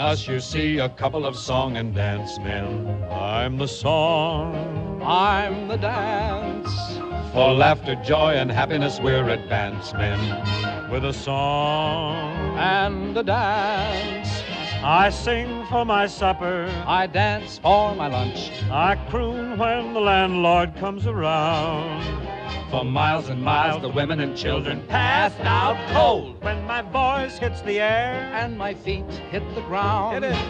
us you see a couple of song and dance men. I'm the song, I'm the dance. for laughter, joy, and happiness we're advance men. With a song And the dance. I sing for my supper, I dance for my lunch. I croon when the landlord comes around. For miles and miles the women and children passed out cold. When my voice hits the air, And my feet hit the ground. hit it.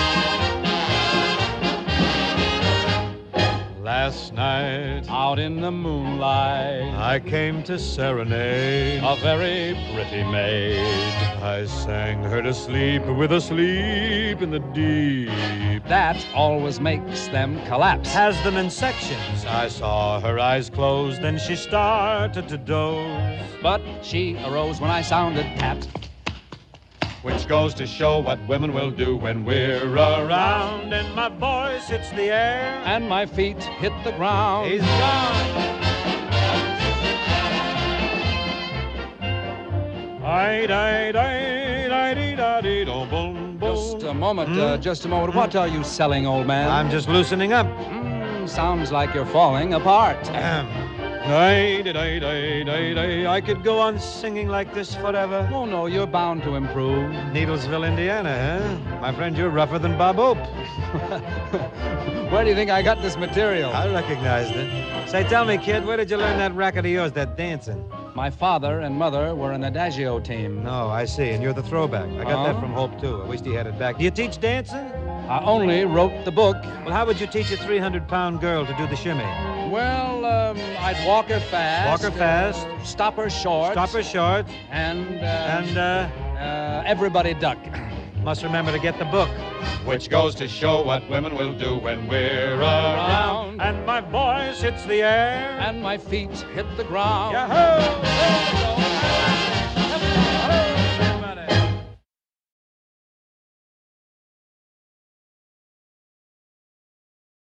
Last night Out in the moonlight, I came to serenade a very pretty maid. I sang her to sleep with a sleep in the deep. That always makes them collapse. Has them in sections. I saw her eyes close, then she started to doze. But she arose when I sounded taps. Which goes to show what women will do when we're around. And my voice hits the air. And my feet hit the ground. He's gone. Just a moment, just a moment. What are you selling, old man? I'm just loosening up. Sounds like you're falling apart. I could go on singing like this forever. Oh, no, you're bound to improve. Needlesville, Indiana, huh? My friend, you're rougher than Bob Hope. Where do you think I got this material? I recognized it. Say, tell me, kid, where did you learn that racket of yours, that dancing? My father and mother were an adagio team. No, I see, and you're the throwback. I got that Oh? from Hope, too. I wished he had it back. Do you teach dancing? I only wrote the book. Well, how would you teach a 300-pound girl to do the shimmy? Well, I'd walk her fast. Walk her fast. Stop her short. Stop her short. And Everybody duck. Must remember to get the book. Which goes to show what women will do when we're around. And my voice hits the air. And my feet hit the ground. Yahoo!